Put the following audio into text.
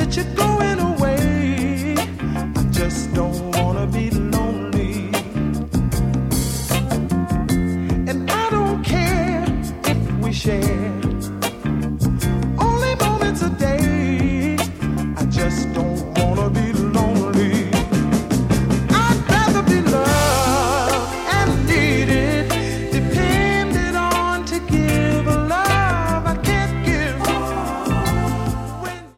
that you're going away. I just don't wanna be lonely. And I don't care if we share